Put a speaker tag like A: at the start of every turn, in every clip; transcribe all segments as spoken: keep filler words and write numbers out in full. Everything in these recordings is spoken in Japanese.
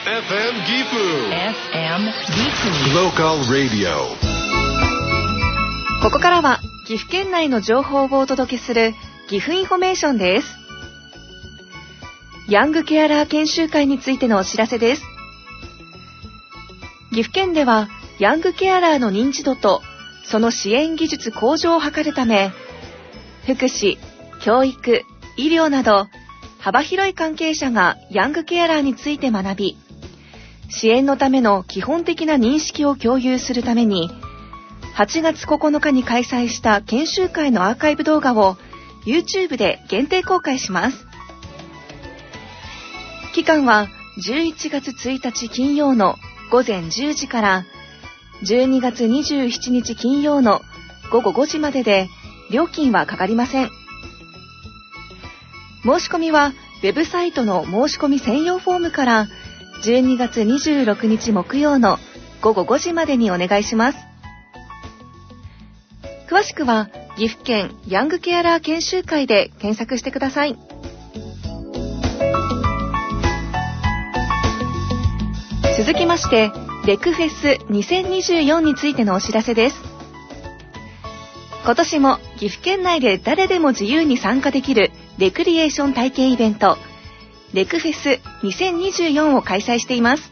A: エフエム Gifu
B: エフエム Gifu
A: Local Radio。
C: ここからは岐阜県内の情報をお届けする岐阜インフォメーションです。ヤングケアラー研修会についてのお知らせです。岐阜県ではヤングケアラーの認知度とその支援技術向上を図るため、福祉、教育、医療など幅広い関係者がヤングケアラーについて学び、支援のための基本的な認識を共有するために、はちがつここのかに開催した研修会のアーカイブ動画を YouTube で限定公開します。期間はじゅういちがつついたち金曜のごぜんじゅうじからじゅうにがつにじゅうしちにち金曜のごごごじまでで、料金はかかりません。申し込みはウェブサイトの申し込み専用フォームからじゅうにがつにじゅうろくにち木曜のごごごじまでにお願いします。詳しくは岐阜県ヤングケアラー研修会で検索してください。続きましてレクフェスにせんにじゅうよんについてのお知らせです。今年も岐阜県内で誰でも自由に参加できるレクリエーション体験イベントレクフェスにせんにじゅうよんを開催しています。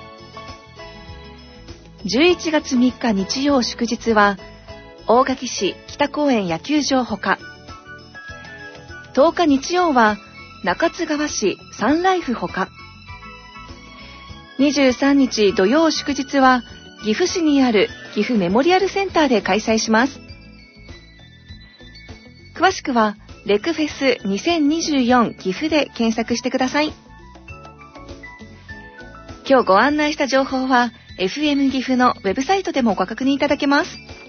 C: じゅういちがつみっか日曜祝日は大垣市北公園野球場ほか、とおか日曜は中津川市サンライフほか、にじゅうさんにち土曜祝日は岐阜市にある岐阜メモリアルセンターで開催します。詳しくはレクフェスにせんにじゅうよん岐阜で検索してください。今日ご案内した情報は エフエム 岐阜のウェブサイトでもご確認いただけます。